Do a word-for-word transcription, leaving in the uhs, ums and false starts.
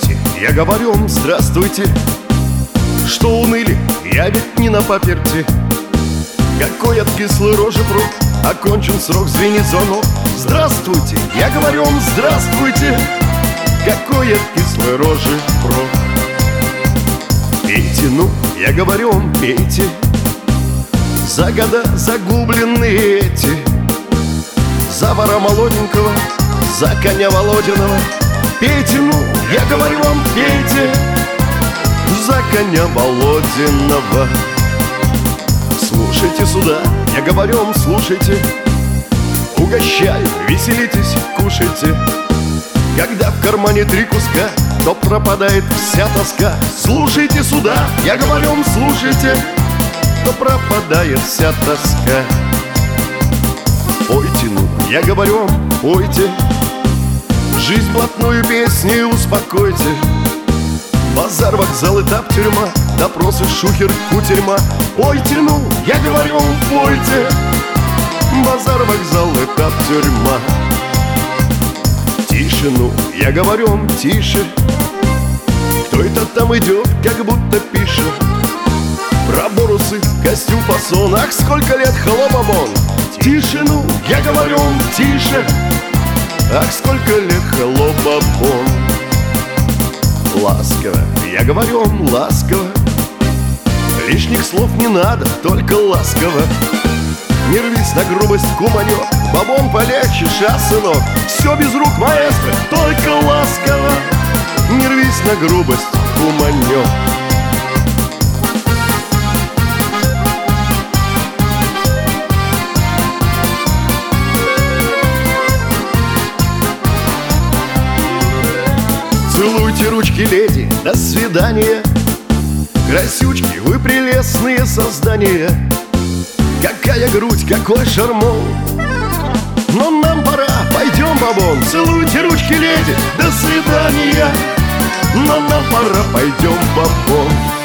Здравствуйте, я говорю вам здравствуйте. Что уныли, я ведь не на паперти. Какой от кислой рожи пруд, окончен срок, звенит звонок. Здравствуйте, я говорю вам здравствуйте. Какой от кислой рожи прок. Пейте, ну, я говорю вам, пейте. За года загубленные эти. За вора молоденького, за коня Володиного. Пейте, ну, я говорю вам, пейте. За коня Володиного. Слушайте сюда, я говорю вам, слушайте. Угощаю, веселитесь, кушайте. Когда в кармане три куска, то пропадает вся тоска. Слушайте сюда, я говорю вам, слушайте. То пропадает вся тоска. Пойте, ну, я говорю вам, пойте. Жизнь блатную песней успокойте. Базар, вокзал, этап, тюрьма. Допросы, шухер, кутерьма. Пойте, ну, я говорю вам, пойте. Базар, вокзал, этап, тюрьма. Тише, ну, я говорю вам, тише. Кто это там идет, как будто пишет? Про борусы, костюм, фасон. Ах, сколько лет хлопобон. Тише, ну, я говорю вам, тише. Ах, сколько лет хлопобон. Ласково, я говорю вам, ласково. Лишних слов не надо, только ласково. Не рвись на грубость, куманек. Бабон полегче, ша, сынок. Все без рук, маэстро, только ласково. Не рвись на грубость, куманек. Целуйте ручки, леди, до свидания. Красючки, вы прелестные создания. Какая грудь, какой шармон. Но нам пора, пойдем, бабон. Целуйте ручки, леди, до свидания. Но нам пора, пойдем, бабон.